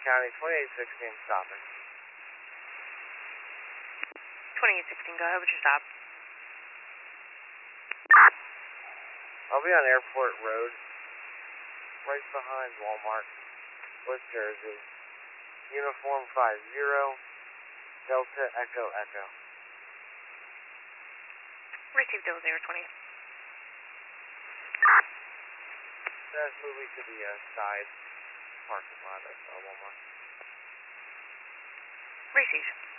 County, 2816, stopping. 2816, go ahead with your stop. I'll be on Airport Road, right behind Walmart, West Jersey. Uniform 50, Delta Echo Echo. Received 0020. That's moving to the side parking lot of Walmart. Received.